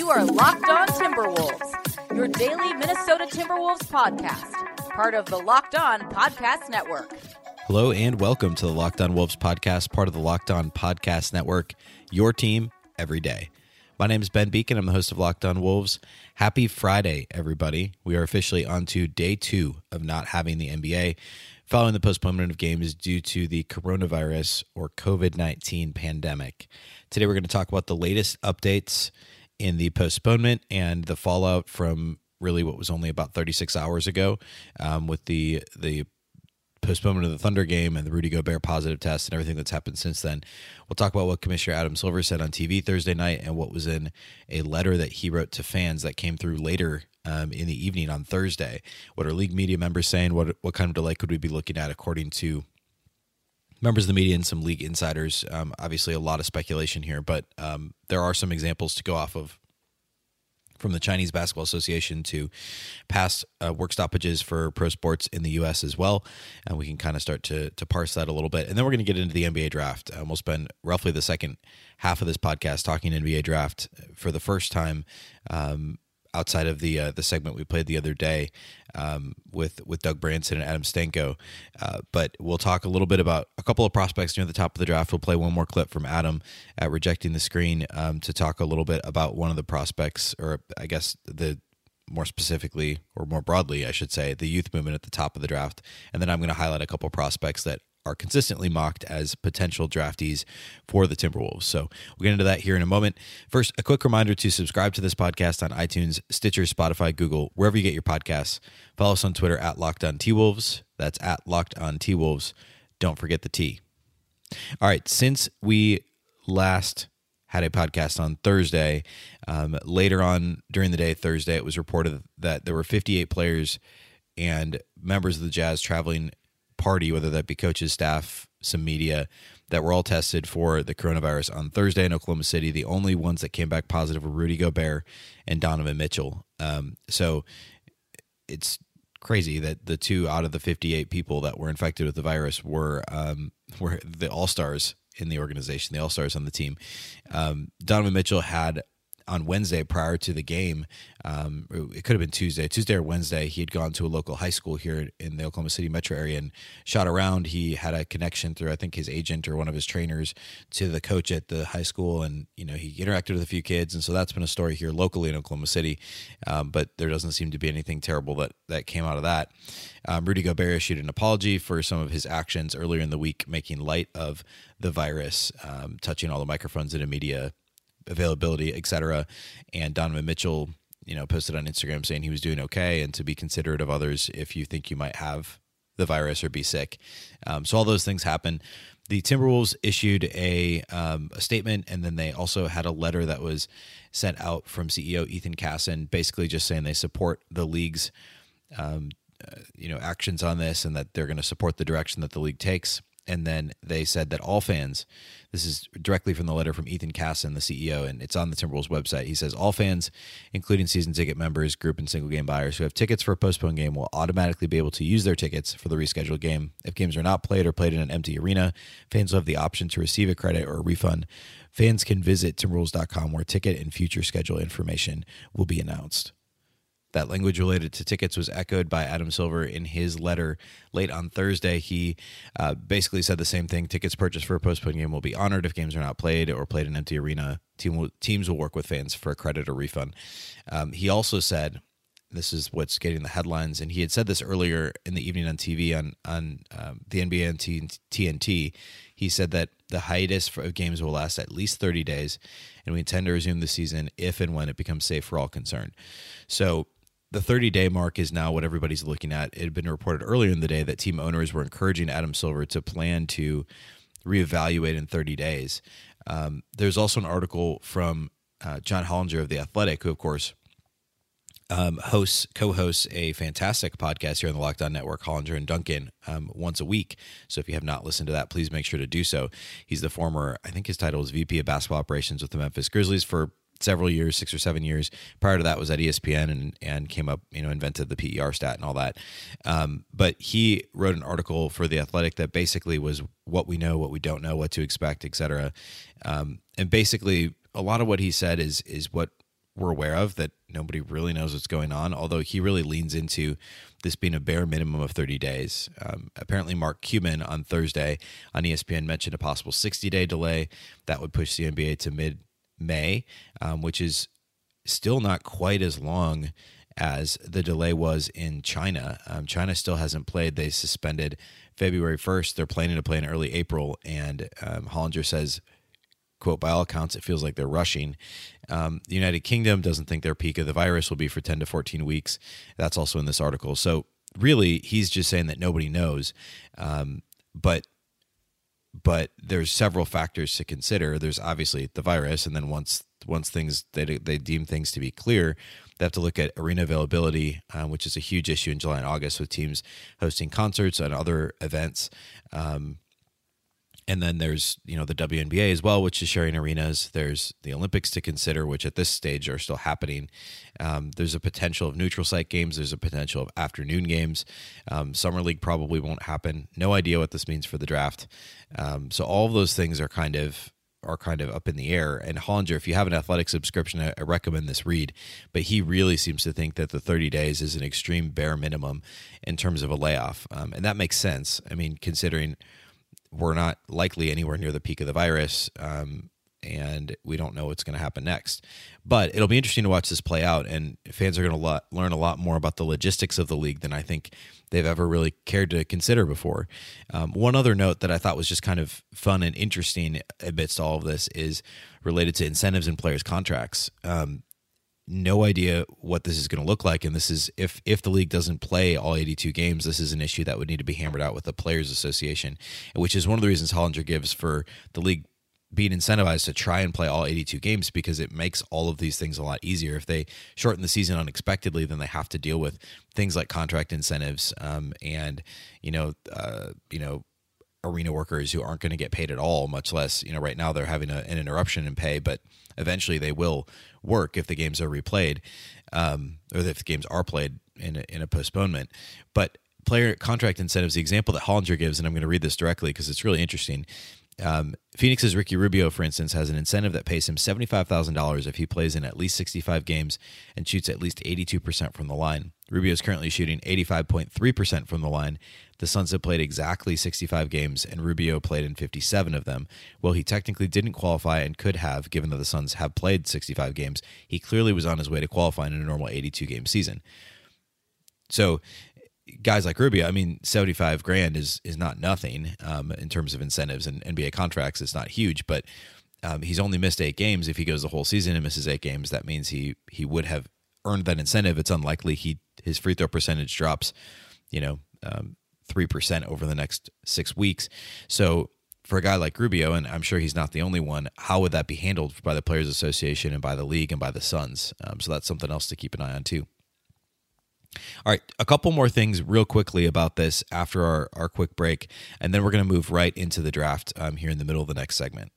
You are Locked On Timberwolves, your daily Minnesota Timberwolves podcast, part of the Locked On Podcast Network. Hello and welcome to the Locked On Wolves podcast, part of the Locked On Podcast Network, your team every day. My name is Ben Beacon. I'm the host of Locked On Wolves. Happy Friday, everybody. We are officially on to day 2 of not having the NBA, following the postponement of games due to the coronavirus or COVID-19 pandemic. Today we're going to talk about the latest updates in the postponement and the fallout from really what was only about 36 hours ago with the postponement of the Thunder game and the Rudy Gobert positive test and everything that's happened since then. We'll talk about what Commissioner Adam Silver said on TV Thursday night and what was in a letter that he wrote to fans that came through later in the evening on Thursday. What are league media members saying? What kind of delay could we be looking at according to members of the media and some league insiders? Obviously a lot of speculation here, but there are some examples to go off of, from the Chinese Basketball Association to past work stoppages for pro sports in the U.S. as well. And we can kind of start to parse that a little bit. And then we're going to get into the NBA draft. We'll spend roughly the second half of this podcast talking NBA draft for the first time outside of the segment we played the other day with Doug Branson and Adam Stanko. But we'll talk a little bit about a couple of prospects near the top of the draft. We'll play one more clip from Adam at Rejecting the Screen to talk a little bit about one of the prospects, or I guess the more specifically, or more broadly, I should say, the youth movement at the top of the draft. And then I'm going to highlight a couple of prospects that are consistently mocked as potential draftees for the Timberwolves. So we'll get into that here in a moment. First, a quick reminder to subscribe to this podcast on iTunes, Stitcher, Spotify, Google, wherever you get your podcasts. Follow us on Twitter at LockedOnTWolves. That's at LockedOnTWolves. Don't forget the T. All right, since we last had a podcast on Thursday, later on during the day Thursday, it was reported that there were 58 players and members of the Jazz traveling party, whether that be coaches, staff, some media, that were all tested for the coronavirus on Thursday in Oklahoma City. The only ones that came back positive were Rudy Gobert and Donovan Mitchell. So it's crazy that the 2 out of the 58 people that were infected with the virus were the all-stars in the organization, the all-stars on the team. Donovan Mitchell had, on Wednesday prior to the game, it could have been Tuesday or Wednesday, he had gone to a local high school here in the Oklahoma City metro area and shot around. He had a connection through, I think, his agent or one of his trainers to the coach at the high school, and he interacted with a few kids, and so that's been a story here locally in Oklahoma City, but there doesn't seem to be anything terrible that came out of that. Rudy Gobert issued an apology for some of his actions earlier in the week, making light of the virus, touching all the microphones in the media availability, etc. And Donovan Mitchell, posted on Instagram saying he was doing okay and to be considerate of others if you think you might have the virus or be sick. So all those things happen. The Timberwolves issued a statement, and then they also had a letter that was sent out from CEO Ethan Casson, basically just saying they support the league's actions on this and that they're going to support the direction that the league takes. And then they said that all fans, this is directly from the letter from Ethan Casson, the CEO, and it's on the Timberwolves website. He says, all fans, including season ticket members, group and single game buyers who have tickets for a postponed game will automatically be able to use their tickets for the rescheduled game. If games are not played or played in an empty arena, fans will have the option to receive a credit or a refund. Fans can visit Timberwolves.com where ticket and future schedule information will be announced. That language related to tickets was echoed by Adam Silver in his letter late on Thursday. He basically said the same thing. Tickets purchased for a postponed game will be honored if games are not played or played in an empty arena. Teams will work with fans for a credit or refund. He also said, this is what's getting the headlines, and he had said this earlier in the evening on TV on the NBA and TNT. He said that the hiatus of games will last at least 30 days, and we intend to resume the season if and when it becomes safe for all concerned. So the 30-day mark is now what everybody's looking at. It had been reported earlier in the day that team owners were encouraging Adam Silver to plan to reevaluate in 30 days. There's also an article from John Hollinger of The Athletic, who, of course, co-hosts a fantastic podcast here on the Locked On Network, Hollinger and Duncan, once a week. So if you have not listened to that, please make sure to do so. He's the former, I think his title is VP of Basketball Operations with the Memphis Grizzlies for several years, 6 or 7 years. Prior to that was at ESPN and came up, invented the PER stat and all that. But he wrote an article for The Athletic that basically was what we know, what we don't know, what to expect, et cetera. And basically a lot of what he said is what we're aware of that nobody really knows what's going on, although he really leans into this being a bare minimum of 30 days. Apparently, Mark Cuban on Thursday on ESPN mentioned a possible 60-day delay. That would push the NBA to mid-May, which is still not quite as long as the delay was in China. China still hasn't played. They suspended February 1st. They're planning to play in early April, and Hollinger says, quote, by all accounts, it feels like they're rushing. The United Kingdom doesn't think their peak of the virus will be for 10 to 14 weeks. That's also in this article. So really, he's just saying that nobody knows. But there's several factors to consider. There's obviously the virus, and then once things they deem things to be clear, they have to look at arena availability, which is a huge issue in July and August with teams hosting concerts and other events. And then there's, the WNBA as well, which is sharing arenas. There's the Olympics to consider, which at this stage are still happening. There's a potential of neutral site games. There's a potential of afternoon games. Summer League probably won't happen. No idea what this means for the draft. So all of those things are kind of up in the air. And Hollinger, if you have an Athletic subscription, I recommend this read. But he really seems to think that the 30 days is an extreme bare minimum in terms of a layoff. And that makes sense. I mean, considering we're not likely anywhere near the peak of the virus, and we don't know what's going to happen next. But it'll be interesting to watch this play out, and fans are going to learn a lot more about the logistics of the league than I think they've ever really cared to consider before. One other note that I thought was just kind of fun and interesting amidst all of this is related to incentives and players' contracts. No idea what this is going to look like, and this is if the league doesn't play all 82 games, this is an issue that would need to be hammered out with the Players Association, which is one of the reasons Hollinger gives for the league being incentivized to try and play all 82 games, because it makes all of these things a lot easier. If they shorten the season unexpectedly, then they have to deal with things like contract incentives and arena workers who aren't going to get paid at all, much less, right now they're having an interruption in pay, but eventually they will work if the games are replayed, or if the games are played in a postponement. But player contract incentives, the example that Hollinger gives, and I'm going to read this directly because it's really interesting. Phoenix's Ricky Rubio, for instance, has an incentive that pays him $75,000 if he plays in at least 65 games and shoots at least 82% from the line. Rubio is currently shooting 85.3% from the line. The Suns have played exactly 65 games, and Rubio played in 57 of them. While he technically didn't qualify and could have, given that the Suns have played 65 games, he clearly was on his way to qualifying in a normal 82-game season. So guys like Rubio, I mean, $75,000 is not nothing in terms of incentives and NBA contracts. It's not huge, but he's only missed 8 games. If he goes the whole season and misses 8 games, that means he would have earned that incentive. It's unlikely his free throw percentage drops, 3% over the next 6 weeks. So for a guy like Rubio, and I'm sure he's not the only one, how would that be handled by the Players Association and by the league and by the Suns? So that's something else to keep an eye on too. All right, a couple more things real quickly about this after our quick break, and then we're going to move right into the draft here in the middle of the next segment.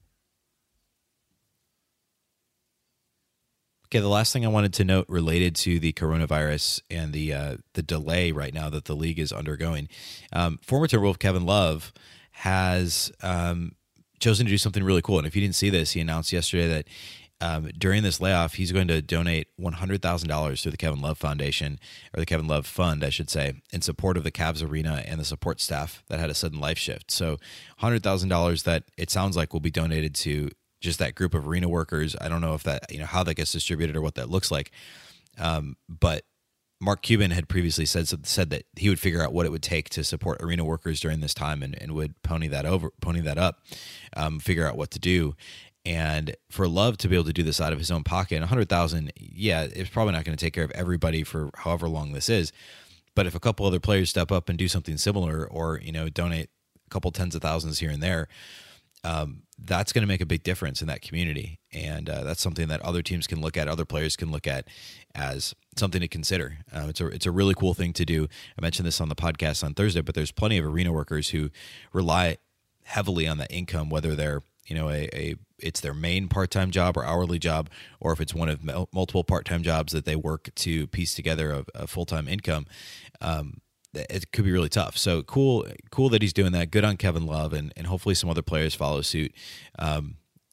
Okay, the last thing I wanted to note related to the coronavirus and the delay right now that the league is undergoing. Former Timberwolf Kevin Love has chosen to do something really cool. And if you didn't see this, he announced yesterday that during this layoff, he's going to donate $100,000 to the Kevin Love Foundation, or the Kevin Love Fund, I should say, in support of the Cavs arena and the support staff that had a sudden life shift. So $100,000 that it sounds like will be donated to just that group of arena workers. I don't know if that, how that gets distributed or what that looks like. But Mark Cuban had previously said that he would figure out what it would take to support arena workers during this time and would pony that up, figure out what to do. And for Love to be able to do this out of his own pocket, $100,000, yeah, it's probably not going to take care of everybody for however long this is. But if a couple other players step up and do something similar, or donate a couple tens of thousands here and there, that's going to make a big difference in that community. And that's something that other teams can look at, other players can look at as something to consider. It's a really cool thing to do. I mentioned this on the podcast on Thursday, but there's plenty of arena workers who rely heavily on that income, whether they're it's their main part-time job or hourly job, or if it's one of multiple part-time jobs that they work to piece together a full-time income. It could be really tough. So cool that he's doing that. Good on Kevin Love, and hopefully some other players follow suit.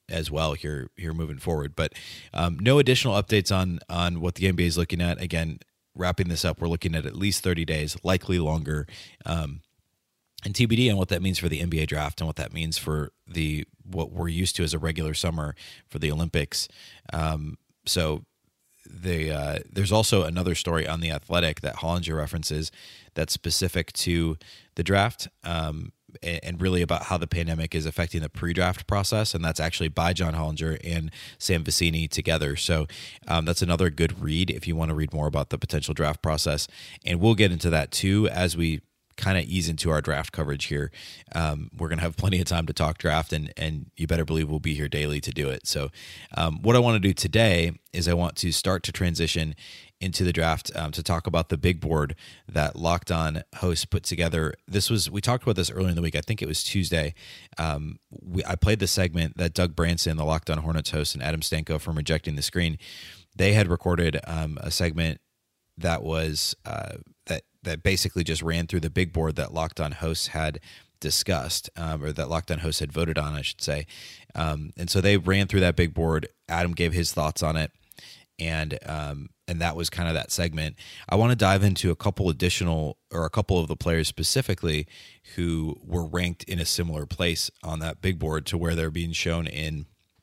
as well here moving forward. But no additional updates on what the NBA is looking at. Again, wrapping this up, we're looking at least 30 days, likely longer. And TBD on what that means for the NBA draft and what that means for what we're used to as a regular summer for the Olympics. So there's also another story on The Athletic that Hollinger references that's specific to the draft and really about how the pandemic is affecting the pre-draft process, and that's actually by John Hollinger and Sam Vecini together. So that's another good read if you want to read more about the potential draft process, and we'll get into that too as we kind of ease into our draft coverage here. We're going to have plenty of time to talk draft, and you better believe we'll be here daily to do it. So what I want to do today is I want to start to transition into the draft to talk about the big board that Locked On hosts put together. We talked about this earlier in the week. I think it was Tuesday. I played the segment that Doug Branson, the Locked On Hornets host, and Adam Stanko from Rejecting the Screen, they had recorded a segment that was that basically just ran through the big board that Locked On hosts had discussed, or that Locked On hosts had voted on, I should say. And so they ran through that big board. Adam gave his thoughts on it, and that was kind of that segment. I want to dive into a couple of the players specifically who were ranked in a similar place on that big board to where they're being shown in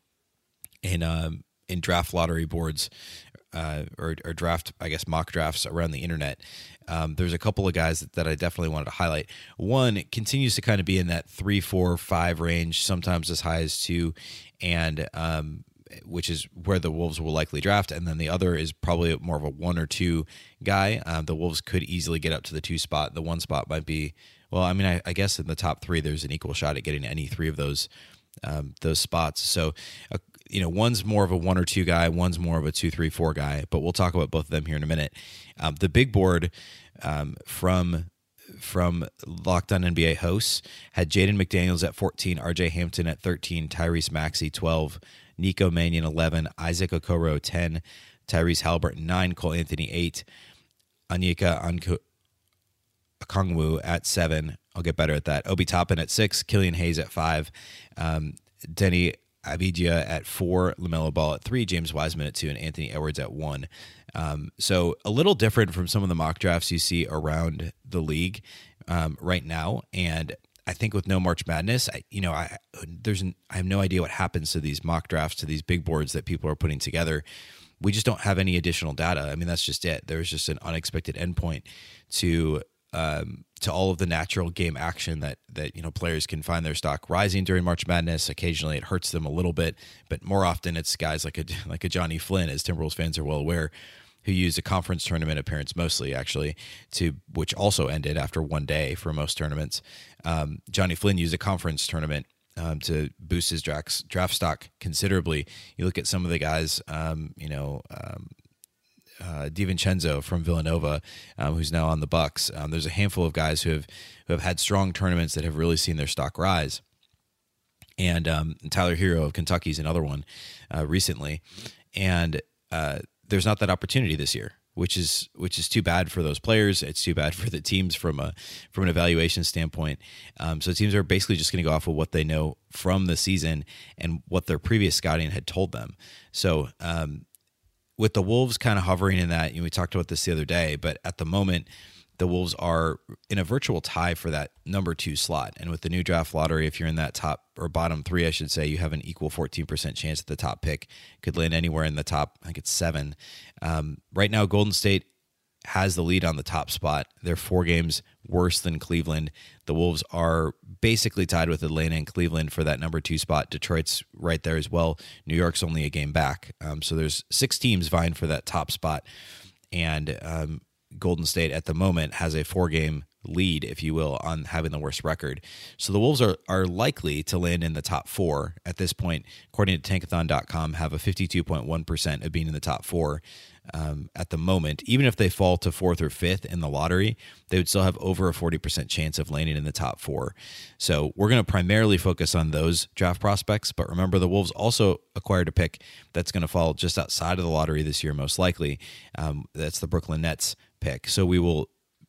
draft lottery boards. Or draft, I guess, mock drafts around the internet. There's a couple of guys that I definitely wanted to highlight. One continues to kind of be in that 3, 4, 5 range, sometimes as high as 2, and which is where the Wolves will likely draft. And then the other is probably more of a 1 or 2 guy. The Wolves could easily get up to the 2 spot. The 1 spot might be, well, I mean, I guess in the top 3, there's an equal shot at getting any 3 of those spots. So, one's more of a 1 or 2 guy, one's more of a 2, 3, 4 guy, but we'll talk about both of them here in a minute. The big board from Locked On NBA hosts had Jaden McDaniels at 14, RJ Hampton at 13, Tyrese Maxey 12, Nico Mannion 11, Isaac Okoro 10, Tyrese Halliburton 9, Cole Anthony 8, Onyeka Okongwu at 7. I'll get better at that. Obi Toppin at 6, Killian Hayes at 5, Denny Abidja at 4, LaMelo Ball at 3, James Wiseman at 2, and Anthony Edwards at 1. So a little different from some of the mock drafts you see around the league right now. And I think with no March Madness, I have no idea what happens to these mock drafts, to these big boards that people are putting together. We just don't have any additional data. I mean, that's just it. There's just an unexpected endpoint to all of the natural game action that players can find their stock rising during March Madness. Occasionally it hurts them a little bit, but more often it's guys like a Johnny Flynn, as Timberwolves fans are well aware, who used a conference tournament appearance mostly, actually, which also ended after 1 day for most tournaments. Johnny Flynn used a conference tournament to boost his draft stock considerably. You look at some of the guys, DiVincenzo from Villanova, who's now on the Bucks. There's a handful of guys who have had strong tournaments that have really seen their stock rise. And Tyler Hero of Kentucky is another one recently. And there's not that opportunity this year, which is too bad for those players. It's too bad for the teams from an evaluation standpoint. So teams are basically just going to go off of what they know from the season and what their previous scouting had told them. So with the Wolves kind of hovering in that, we talked about this the other day, but at the moment, the Wolves are in a virtual tie for that number 2 slot. And with the new draft lottery, if you're in that top or bottom 3, I should say, you have an equal 14% chance at the top pick. Could land anywhere in the top, I think it's 7. Right now, Golden State has the lead on the top spot. They're 4 games worse than Cleveland. The Wolves are basically tied with Atlanta and Cleveland for that number 2 spot. Detroit's right there as well. New York's only a game back. So there's 6 teams vying for that top spot. And Golden State at the moment has a 4-game lead, if you will, on having the worst record. So the Wolves are likely to land in the top 4 at this point. According to Tankathon.com, have a 52.1% of being in the top 4 at the moment. Even if they fall to 4th or 5th in the lottery, they would still have over a 40% chance of landing in the top 4. So we're going to primarily focus on those draft prospects. But remember, the Wolves also acquired a pick that's going to fall just outside of the lottery this year, most likely. That's the Brooklyn Nets pick. So we will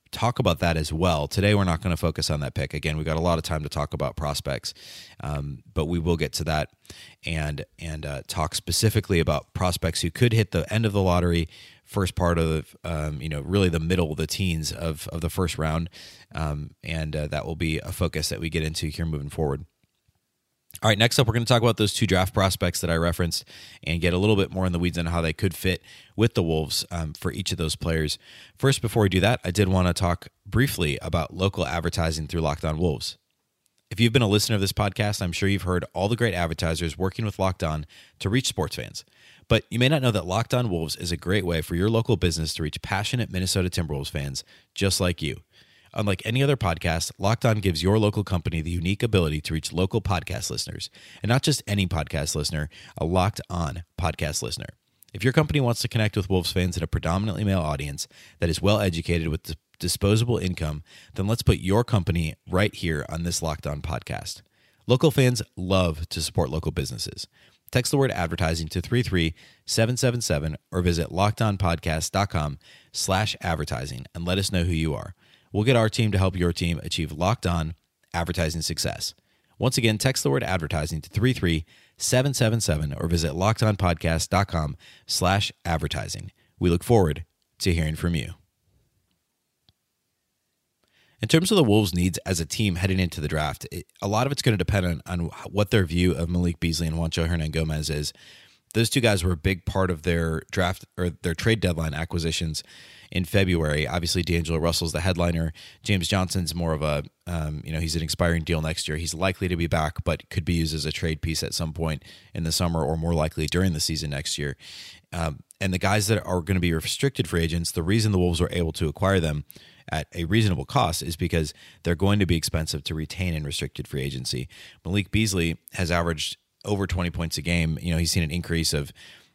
talk about that as well. Today, we're not going to focus on that pick. Again, we've got a lot of time to talk about prospects, but we will get to that and talk specifically about prospects who could hit the end of the lottery, first part of really the middle of the teens of the first round, and that will be a focus that we get into here moving forward. All right, next up, we're going to talk about those 2 draft prospects that I referenced and get a little bit more in the weeds on how they could fit with the Wolves for each of those players. First, before we do that, I did want to talk briefly about local advertising through Locked On Wolves. If you've been a listener of this podcast, I'm sure you've heard all the great advertisers working with Locked On to reach sports fans. But you may not know that Locked On Wolves is a great way for your local business to reach passionate Minnesota Timberwolves fans just like you. Unlike any other podcast, Locked On gives your local company the unique ability to reach local podcast listeners. And not just any podcast listener, a Locked On podcast listener. If your company wants to connect with Wolves fans in a predominantly male audience that is well educated with disposable income, then let's put your company right here on this Locked On podcast. Local fans love to support local businesses. Text the word advertising to 33777 or visit lockedonpodcast.com/advertising and let us know who you are. We'll get our team to help your team achieve Locked On advertising success. Once again, text the word advertising to 33777 or visit lockedonpodcast.com/advertising. We look forward to hearing from you. In terms of the Wolves' needs as a team heading into the draft, a lot of it's going to depend on what their view of Malik Beasley and Juancho Hernangomez is. Those 2 guys were a big part of their draft or their trade deadline acquisitions in February. Obviously, D'Angelo Russell's the headliner. James Johnson's more of a, he's an expiring deal next year. He's likely to be back, but could be used as a trade piece at some point in the summer or more likely during the season next year. And the guys that are going to be restricted free agents, the reason the Wolves were able to acquire them at a reasonable cost is because they're going to be expensive to retain in restricted free agency. Malik Beasley has averaged over 20 points a game. He's seen an increase of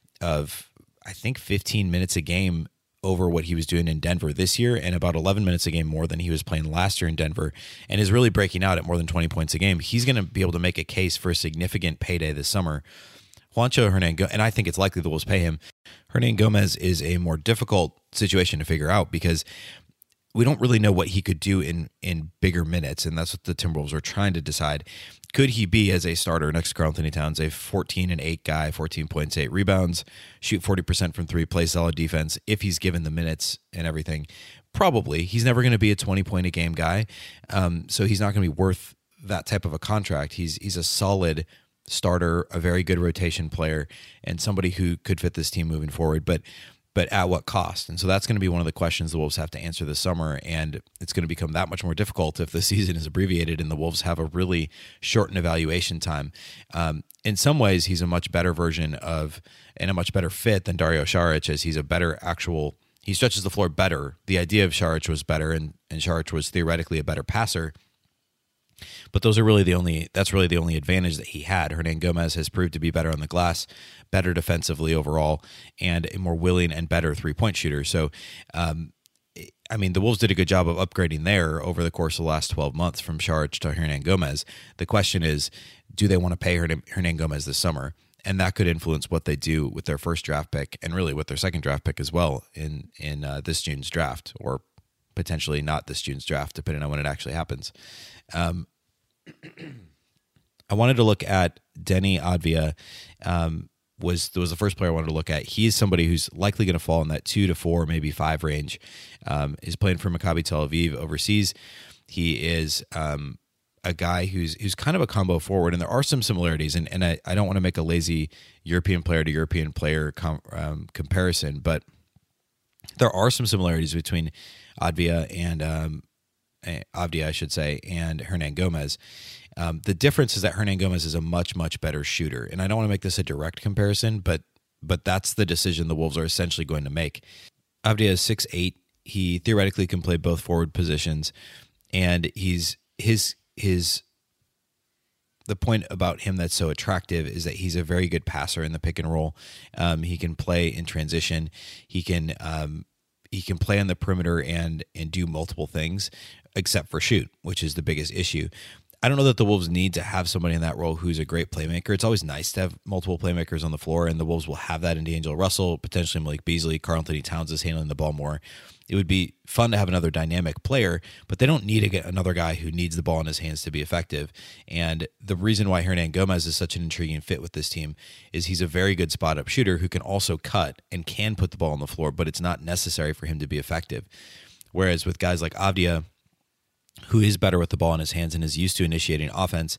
I think 15 minutes a game over what he was doing in Denver this year, and about 11 minutes a game more than he was playing last year in Denver, and is really breaking out at more than 20 points a game. He's going to be able to make a case for a significant payday this summer. Juancho Hernangomez, and I think it's likely the Wolves pay him. Hernangomez is a more difficult situation to figure out because we don't really know what he could do in bigger minutes, and that's what the Timberwolves are trying to decide. Could he be, as a starter next to Karl-Anthony Towns, a 14-8 guy, 14 points, 8 rebounds, shoot 40% from 3, play solid defense if he's given the minutes and everything? Probably. He's never going to be a 20-point-a-game guy, so he's not going to be worth that type of a contract. He's a solid starter, a very good rotation player, and somebody who could fit this team moving forward. But at what cost? And so that's going to be one of the questions the Wolves have to answer this summer, and it's going to become that much more difficult if the season is abbreviated and the Wolves have a really shortened evaluation time. In some ways, he's a much better version of and a much better fit than Dario Saric, as he's a better he stretches the floor better. The idea of Saric was better, and Saric was theoretically a better passer. But that's really the only advantage that he had. Hernangomez has proved to be better on the glass, better defensively overall, and a more willing and better three-point shooter. So, the Wolves did a good job of upgrading there over the course of the last 12 months from Saric to Hernangomez. The question is, do they want to pay Hernangomez this summer? And that could influence what they do with their first draft pick and really with their second draft pick as well in this June's draft, or potentially not this June's draft, depending on when it actually happens. I wanted to look at Deni Avdija. Was the first player I wanted to look at. He's somebody who's likely going to fall in that 2 to 4, maybe 5 range. He's playing for Maccabi Tel Aviv overseas. He is a guy who's kind of a combo forward, and there are some similarities. And I don't want to make a lazy European player to European player comparison, but there are some similarities between Avdija and Avdija, I should say, and Hernangomez. The difference is that Hernangomez is a much, much better shooter. And I don't want to make this a direct comparison, but that's the decision the Wolves are essentially going to make. Avdija is 6'8". He theoretically can play both forward positions, and the point about him that's so attractive is that he's a very good passer in the pick and roll. He can play in transition. He can play on the perimeter and do multiple things except for shoot, which is the biggest issue. I don't know that the Wolves need to have somebody in that role who's a great playmaker. It's always nice to have multiple playmakers on the floor, and the Wolves will have that in D'Angelo Russell, potentially Malik Beasley. Karl-Anthony Towns is handling the ball more. It would be fun to have another dynamic player, but they don't need to get another guy who needs the ball in his hands to be effective. And the reason why Hernangomez is such an intriguing fit with this team is he's a very good spot-up shooter who can also cut and can put the ball on the floor, but it's not necessary for him to be effective. Whereas with guys like Avdija, who is better with the ball in his hands and is used to initiating offense,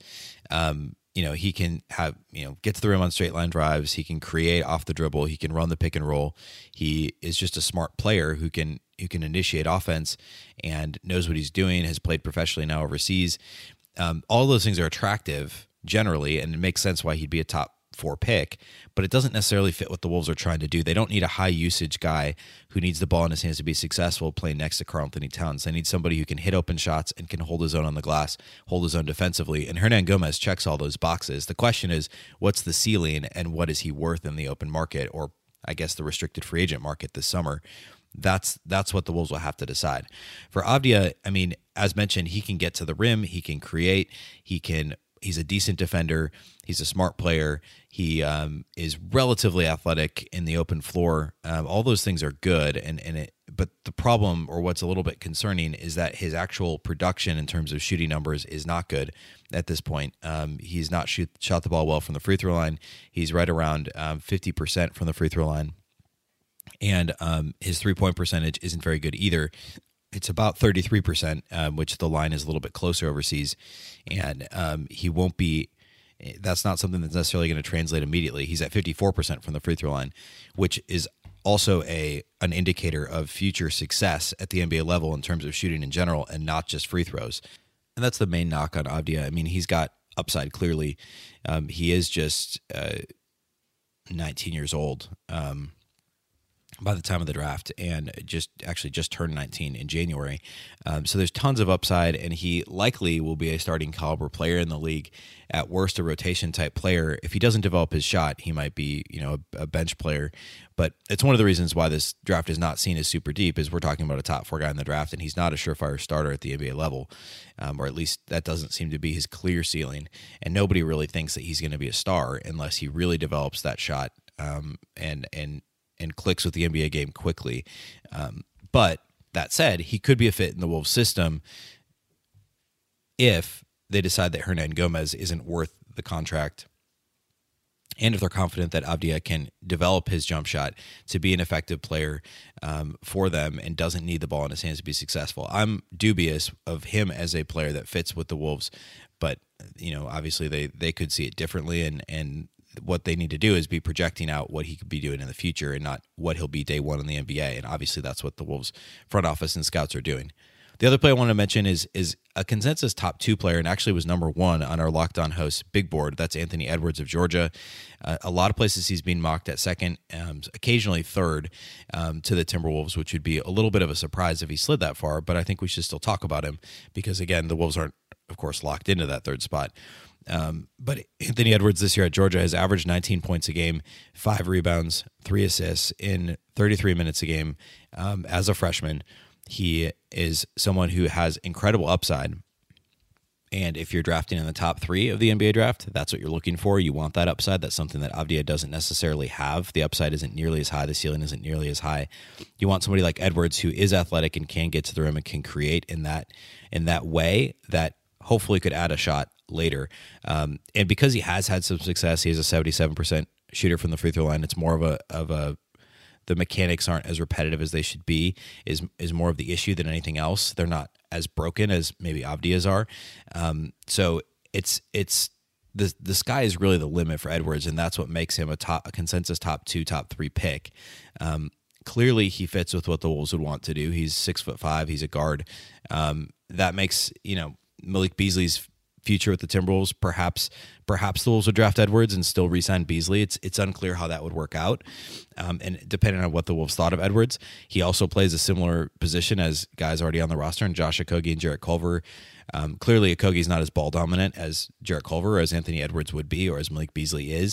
he can have, get to the rim on straight line drives. He can create off the dribble. He can run the pick and roll. He is just a smart player who can initiate offense and knows what he's doing, has played professionally now overseas. All those things are attractive generally, and it makes sense why he'd be a top 4 pick, but it doesn't necessarily fit what the Wolves are trying to do. They don't need a high usage guy who needs the ball in his hands to be successful playing next to Karl-Anthony Towns. They need somebody who can hit open shots and can hold his own on the glass, hold his own defensively. And Hernangomez checks all those boxes. The question is, what's the ceiling and what is he worth in the open market, or I guess the restricted free agent market this summer? That's what the Wolves will have to decide. For Avdija, I mean, as mentioned, he can get to the rim, he can create, he's a decent defender. He's a smart player. He is relatively athletic in the open floor. All those things are good. But the problem, or what's a little bit concerning, is that his actual production in terms of shooting numbers is not good at this point. He's not shot the ball well from the free throw line. He's right around 50% from the free throw line. And his 3-point percentage isn't very good either. It's about 33%, which the line is a little bit closer overseas. And he won't be, that's not something that's necessarily going to translate immediately. He's at 54% from the free throw line, which is also an indicator of future success at the NBA level in terms of shooting in general and not just free throws. And that's the main knock on Avdija. I mean, he's got upside clearly. He is just 19 years old. By the time of the draft, and just turned 19 in January. So there's tons of upside, and he likely will be a starting caliber player in the league. At worst, a rotation type player. If he doesn't develop his shot, he might be, a bench player. But it's one of the reasons why this draft is not seen as super deep, is we're talking about a top 4 guy in the draft, and he's not a surefire starter at the NBA level, or at least that doesn't seem to be his clear ceiling. And nobody really thinks that he's going to be a star unless he really develops that shot, and clicks with the NBA game quickly. But that said, he could be a fit in the Wolves system if they decide that Hernangomez isn't worth the contract, and if they're confident that Avdija can develop his jump shot to be an effective player for them and doesn't need the ball in his hands to be successful. I'm dubious of him as a player that fits with the Wolves, but obviously they could see it differently, and what they need to do is be projecting out what he could be doing in the future and not what he'll be day one in the NBA. And obviously that's what the Wolves front office and scouts are doing. The other player I want to mention is a consensus top 2 player, and actually was number 1 on our Locked On Hosts big board. That's Anthony Edwards of Georgia. A lot of places he's being mocked at second, occasionally third to the Timberwolves, which would be a little bit of a surprise if he slid that far. But I think we should still talk about him because, again, the Wolves aren't, of course, locked into that third spot. But Anthony Edwards this year at Georgia has averaged 19 points a game, 5 rebounds, 3 assists in 33 minutes a game as a freshman. He is someone who has incredible upside. And if you're drafting in the top 3 of the NBA draft, that's what you're looking for. You want that upside. That's something that Avdija doesn't necessarily have. The upside isn't nearly as high. The ceiling isn't nearly as high. You want somebody like Edwards who is athletic and can get to the rim and can create in that way that hopefully could add a shot later. And because he has had some success, he is a 77% shooter from the free throw line. It's more of the mechanics aren't as repetitive as they should be, is more of the issue than anything else. They're not as broken as maybe Avdija's are. So it's the sky is really the limit for Edwards, and that's what makes him a consensus top 2, top 3 pick. Clearly he fits with what the Wolves would want to do. He's 6'5", he's a guard. That makes, Malik Beasley's future with the Timberwolves. Perhaps the Wolves would draft Edwards and still re-sign Beasley. It's unclear how that would work out. And depending on what the Wolves thought of Edwards, he also plays a similar position as guys already on the roster, and Josh Okogie and Jarrett Culver. Clearly, Okogie's not as ball dominant as Jarrett Culver, or as Anthony Edwards would be, or as Malik Beasley is.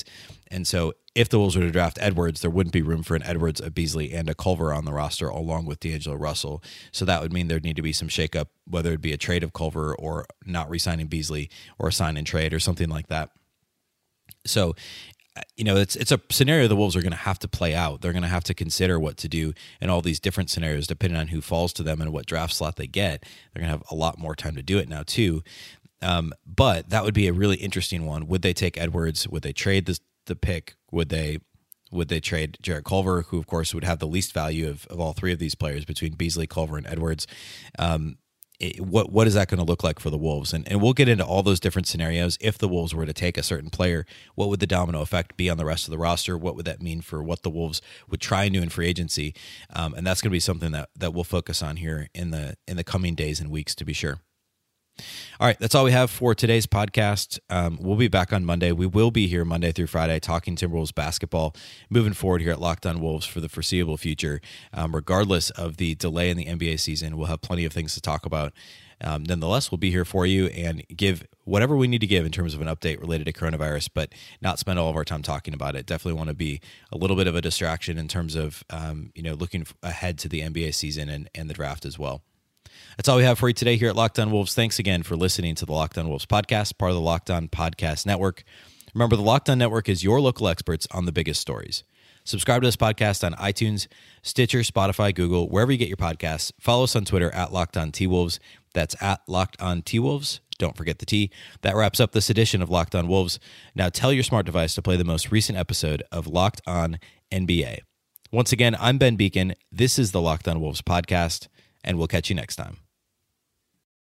And so if the Wolves were to draft Edwards, there wouldn't be room for an Edwards, a Beasley, and a Culver on the roster along with D'Angelo Russell. So that would mean there'd need to be some shakeup, whether it be a trade of Culver or not re-signing Beasley or a sign and trade or something like that. So, it's a scenario the Wolves are going to have to play out. They're going to have to consider what to do in all these different scenarios, depending on who falls to them and what draft slot they get. They're going to have a lot more time to do it now, too. But that would be a really interesting one. Would they take Edwards? Would they trade the pick? Would they trade Jarrett Culver, who, of course, would have the least value of all three of these players between Beasley, Culver, and Edwards? What is that going to look like for the Wolves? And we'll get into all those different scenarios. If the Wolves were to take a certain player, what would the domino effect be on the rest of the roster? What would that mean for what the Wolves would try and do in free agency? And that's going to be something that we'll focus on here in the coming days and weeks, to be sure. All right, that's all we have for today's podcast. We'll be back on Monday. We will be here Monday through Friday talking Timberwolves basketball moving forward here at Locked On Wolves for the foreseeable future. Regardless of the delay in the NBA season, we'll have plenty of things to talk about. Nonetheless, we'll be here for you and give whatever we need to give in terms of an update related to coronavirus, but not spend all of our time talking about it. Definitely want to be a little bit of a distraction in terms of looking ahead to the NBA season and the draft as well. That's all we have for you today here at Locked On Wolves. Thanks again for listening to the Locked On Wolves podcast, part of the Locked On Podcast Network. Remember, the Locked On Network is your local experts on the biggest stories. Subscribe to this podcast on iTunes, Stitcher, Spotify, Google, wherever you get your podcasts. Follow us on Twitter at Locked On T-Wolves. That's at Locked On T-Wolves. Don't forget the T. That wraps up this edition of Locked On Wolves. Now tell your smart device to play the most recent episode of Locked On NBA. Once again, I'm Ben Beacon. This is the Locked On Wolves podcast, and we'll catch you next time.